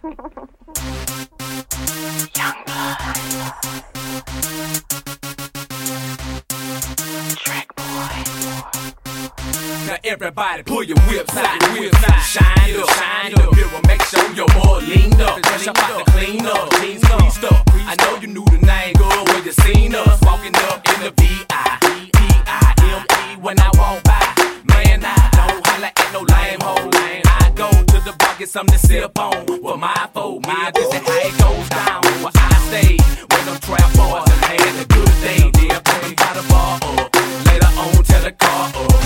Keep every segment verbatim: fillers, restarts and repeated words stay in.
Now everybody pull your whips out, whips out, shine up, shine up. Here, make sure your boy leaned up, fresh up out the clean up, clean up. I know you knew the name good when you seen us walking up in the V I P I M E when I walk by. Man, I don't holla at no lame hoe. I go to the bar, get something to sip on for my folk. Me, this is how it goes down. Where I stay, where them trap boys and had a good day. They're coming by the bar up, later on tell the car up.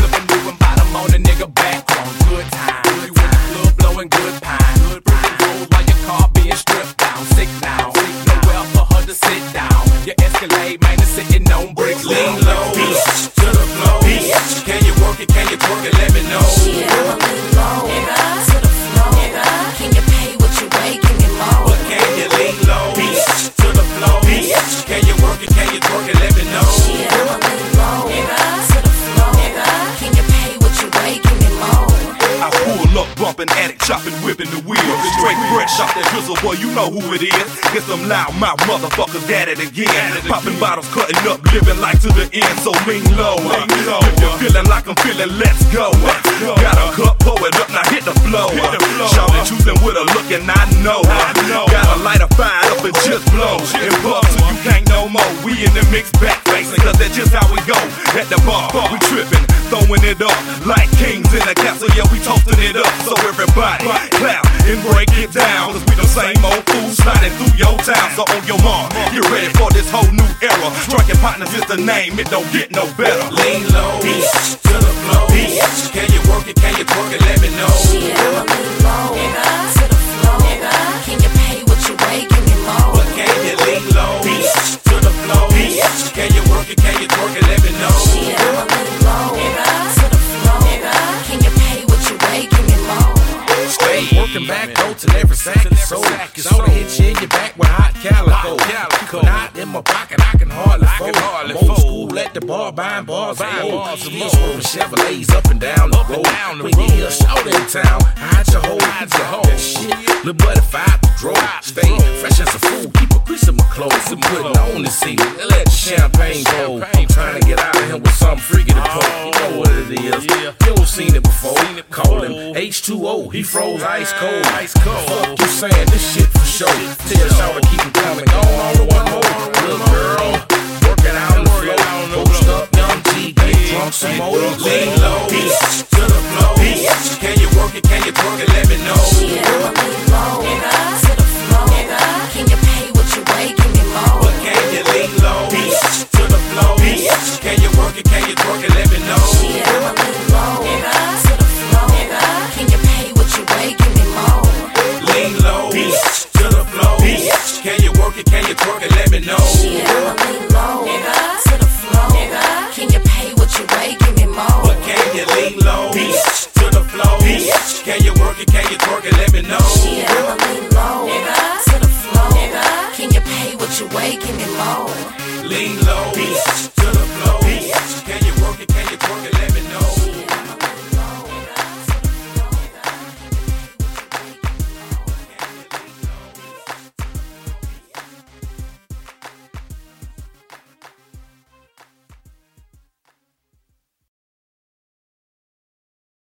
On a nigga back on good time. You in the club blowing good pine. Good breathing holes while your car being stripped down. Sick now, nowhere for her to sit down. You Escalade, man, is sitting on bricks. Lean low, bitch, to the flow. Bitch, can you work it? Can you twerk it? Let me know. Shit, I'ma lean low, nigga, to the flow, nigga. Can you pay what you weigh? Can you mow? But can you lean low, bitch, to the flow? Bitch, can you work it? Can you twerk it? Let me know. Shit, I'ma lean low, nigga, to the flow, nigga. Can you pay what you weigh? Can you mow? I pull up, bumping addict, chopping, whipping the wheel. Straight fresh off that drizzle, boy, you know who it is. It's them loud mouth motherfuckers at it again. Popping bottles, cutting up, living life to the end. So lean low, if you're feeling like I'm feeling, let's go. Got a cup, pour it up, now hit the flow. Shawty choosing with a look and I know. Got a lighter fire up and just blow. And puff till you can't no more. We in the mix back facing, cause that's just how we go. At the bar, we tripping, throwing it up like kings in a castle. Yeah, we toasting it up. So everybody clap and break it down, cause we the same old fools sliding through your town. So on your mark, get ready for this whole new era. Striking partners is the name, it don't get no better. Lean low, bitch, to the flow. Bitch, can you work it? Can you twerk it? Let me know. Shit, I'ma lean low, nigga, to the flow, nigga. Can you pay what you weigh? Can you mow? But can you lean low, bitch, to the flow? Bitch, can you work it? Can you twerk it? Let me know. Shit, I'ma lean low, nigga, to the flow, nigga. Can you pay what you weigh? Can you mow? Stay working back, go till every sack is sold. Soda hit you in your back with hot calico. Keep a knot in my pocket, I can hardly fold. I'm old school at the bar, buying bars of old. Swerving Chevrolets up and down the road. When you hear a shout in town, hide your hoe, hide your hoe. That shit, little buddy five to draw. Stay fresh as a fool, keep a crease in my clothes. I'm putting on the scene, let the champagne go. I'm trying to get out of here with something freaky to pull. You know what it is, you ain't seen it before. Call him H two O, he froze ice cold. Ice cold. Fuck you saying this shit for sure. Tell Shaw to keep him coming on. All the one more little girl working out on the floor. Post up, young G, get drunk some more. Lean low, bitch, to the flow. Bitch, can you work it? Can you twerk it? Let me know. Shit, I'ma lean